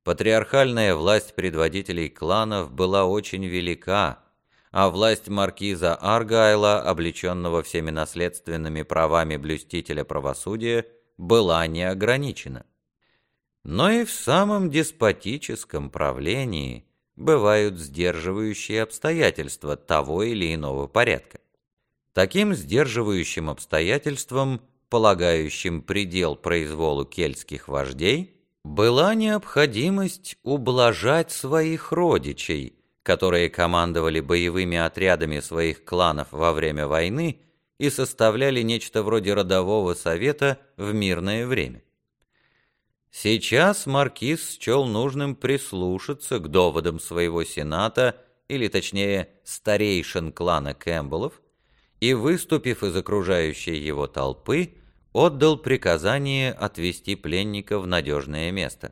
Патриархальная власть предводителей кланов была очень велика, а власть маркиза Аргайла, облеченного всеми наследственными правами блюстителя правосудия, была неограничена. Но и в самом деспотическом правлении бывают сдерживающие обстоятельства того или иного порядка. Таким сдерживающим обстоятельством, полагающим предел произволу кельтских вождей, была необходимость ублажать своих родичей, которые командовали боевыми отрядами своих кланов во время войны и составляли нечто вроде родового совета в мирное время. Сейчас маркиз счел нужным прислушаться к доводам своего сената, или точнее старейшин клана Кэмпбеллов, и, выступив из окружающей его толпы, отдал приказание отвести пленника в надежное место.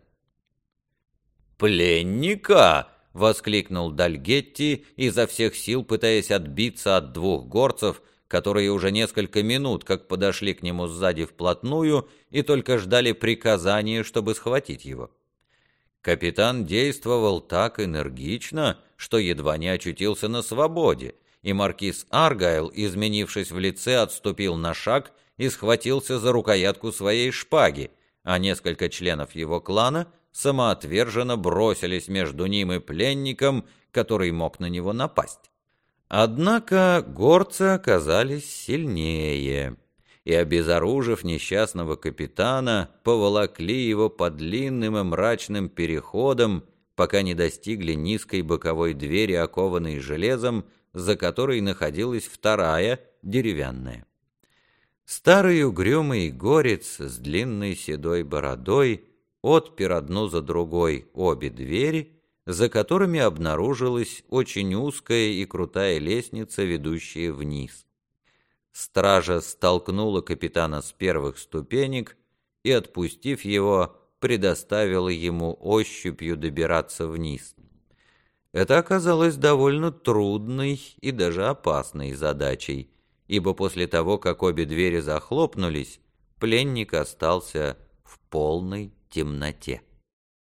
«Пленника!» — воскликнул Дальгетти, изо всех сил пытаясь отбиться от двух горцев, которые уже несколько минут как подошли к нему сзади вплотную и только ждали приказания, чтобы схватить его. Капитан действовал так энергично, что едва не очутился на свободе, и маркиз Аргайл, изменившись в лице, отступил на шаг и схватился за рукоятку своей шпаги, а несколько членов его клана самоотверженно бросились между ним и пленником, который мог на него напасть. Однако горцы оказались сильнее, и, обезоружив несчастного капитана, поволокли его по длинным и мрачным переходам, пока не достигли низкой боковой двери, окованной железом, за которой находилась вторая, деревянная. Старый угрюмый горец с длинной седой бородой отпер одну за другой обе двери, за которыми обнаружилась очень узкая и крутая лестница, ведущая вниз. Стража столкнула капитана с первых ступенек и, отпустив его, предоставила ему ощупью добираться вниз. Это оказалось довольно трудной и даже опасной задачей, ибо после того, как обе двери захлопнулись, пленник остался в полной темноте.